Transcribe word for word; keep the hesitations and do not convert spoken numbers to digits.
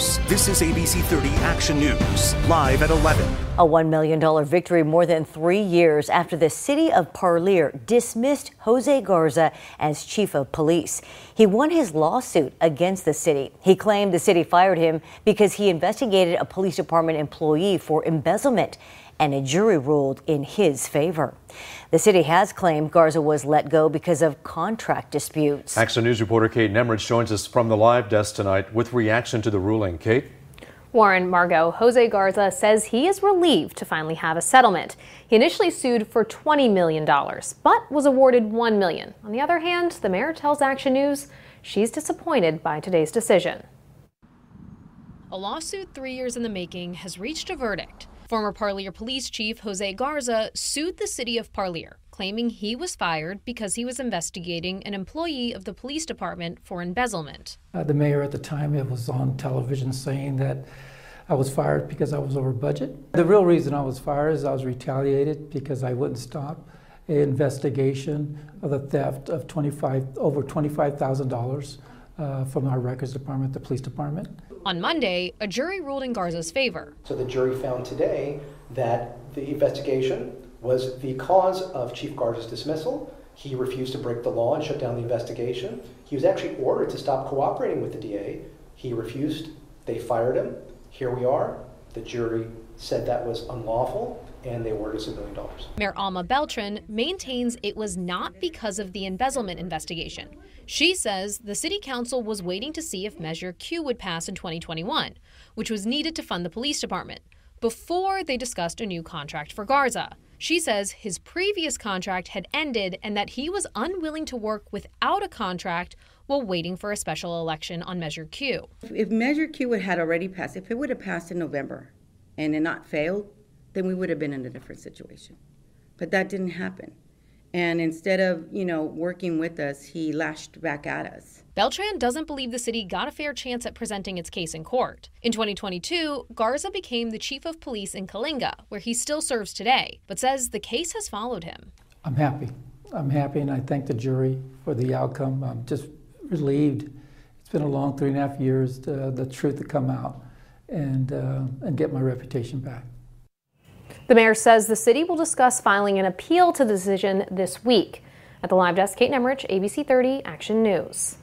News. This is A B C thirty Action News, live at eleven. A one million dollars victory more than three years after the city of Parlier dismissed Jose Garza as chief of police. He won his lawsuit against the city. He claimed the city fired him because he investigated a police department employee for embezzlement, and a jury ruled in his favor. The city has claimed Garza was let go because of contract disputes. Action News reporter Kate Nemrich joins us from the live desk tonight with reaction to the ruling. Kate? Warren, Margot, Jose Garza says he is relieved to finally have a settlement. He initially sued for twenty million dollars, but was awarded one million dollars. On the other hand, the mayor tells Action News she's disappointed by today's decision. A lawsuit three years in the making has reached a verdict. Former Parlier Police Chief Jose Garza sued the city of Parlier, claiming he was fired because he was investigating an employee of the police department for embezzlement. Uh, the mayor at the time, it was on television saying that I was fired because I was over budget. The real reason I was fired is I was retaliated because I wouldn't stop an investigation of the theft of twenty-five over twenty-five thousand dollars uh, from our records department, the police department. On Monday, a jury ruled in Garza's favor. So the jury found today that the investigation was the cause of Chief Garza's dismissal. He refused to break the law and shut down the investigation. He was actually ordered to stop cooperating with the D A. He refused. They fired him. Here we are. The jury said that was unlawful, and they awarded us a million dollars. Mayor Alma Beltran maintains it was not because of the embezzlement investigation. She says the city council was waiting to see if Measure Q would pass in twenty twenty-one, which was needed to fund the police department, before they discussed a new contract for Garza. She says his previous contract had ended and that he was unwilling to work without a contract while waiting for a special election on Measure Q. If Measure Q had already passed, if it would have passed in November and it not failed, then we would have been in a different situation. But that didn't happen. And instead of, you know, working with us, he lashed back at us. Beltran doesn't believe the city got a fair chance at presenting its case in court. In twenty twenty-two, Garza became the chief of police in Coalinga, where he still serves today, but says the case has followed him. I'm happy. I'm happy, and I thank the jury for the outcome. I'm just relieved. It's been a long three and a half years to, the truth to come out and, uh, and get my reputation back. The mayor says the city will discuss filing an appeal to the decision this week. At the live desk, Kate Nemrich, A B C thirty Action News.